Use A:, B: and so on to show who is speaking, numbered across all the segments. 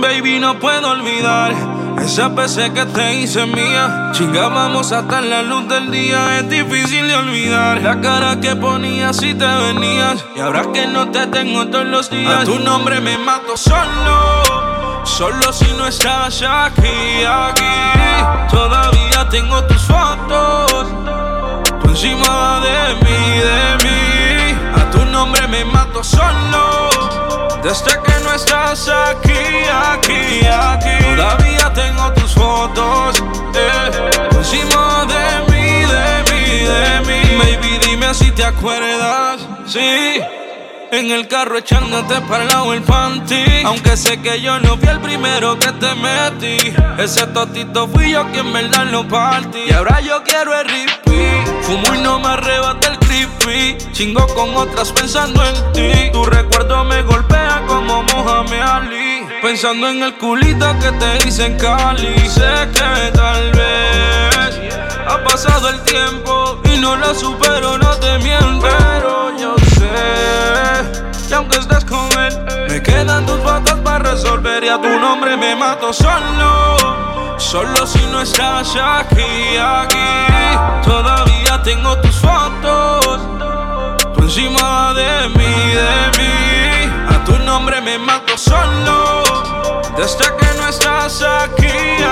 A: Baby, no puedo olvidar esa PC que te hice mía. Chingábamos hasta la luz del día. Es difícil de olvidar la cara que ponías si te venías. Y ahora que no te tengo todos los días, a tu nombre me mato solo si no estás aquí. Todavía tengo tus fotos, tú encima de mí. A tu nombre me mato solo, desde que no estás aquí. Todavía tengo tus fotos, tú encima de mí. Baby, dime si te acuerdas, sí. En el carro echándote para el lado el panty. Aunque sé que yo no fui el primero que te metí. Ese totito fui yo quien verdad lo partí. Y ahora yo quiero el repeat. Fumo y no me arrebata el creepy. Chingo con otras pensando en ti. Tu recuerdo me golpea como Muhammad Ali. Pensando en el culito que te hice en Cali. Sé que tal vez ha pasado el tiempo y no lo supero, no te miento. Pero yo sé que aunque estés con él, me quedan tus fotos para resolver. Y a tu nombre me mato solo si no estás aquí. Todavía tengo tus fotos, tú encima de mí. A tu nombre me mato solo, desde que no estás aquí.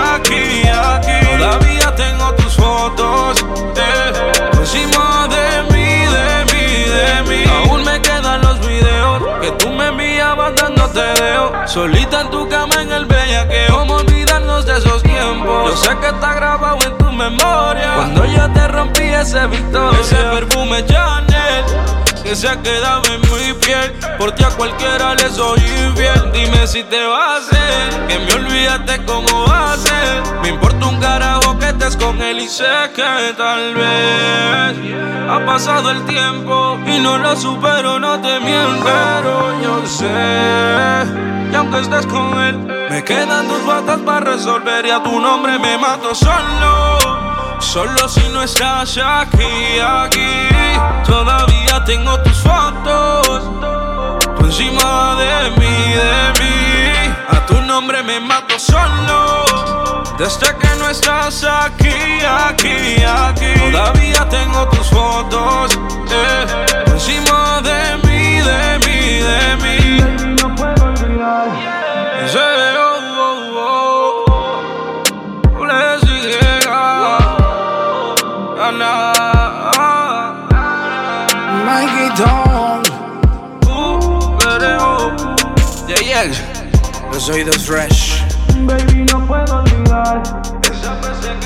A: Todavía tengo tus fotos, tú encima de mí. Aún me quedan los videos que tú me enviabas dándote dedo. Solita en tu cama en el bellaqueo. ¿Cómo olvidarnos de esos tiempos? Yo sé que está grabado en tu memoria. Cuando yo te rompí ese Victoria, ese perfume Chanel que se ha quedado en mi piel. Por ti a cualquiera le soy infiel. Dime si te va a hacer que me olvidaste cómo va a ser. Me importa un carajo que estés con él. Y sé que tal vez ha pasado el tiempo y no lo supero, no te miento. Pero yo sé que aunque estés con él, me quedan tus fotos para resolver. Y a tu nombre me mato solo si no estás aquí. Todavía tengo tus fotos, tú encima de mí. A tu nombre me mato solo, desde que no estás aquí. Todavía tengo tus fotos, tú encima de mí. No puedo olvidar ese
B: Mikey Don,
A: yeah.
B: los oídos fresh.
A: Baby, no puedo olvidar esa vez que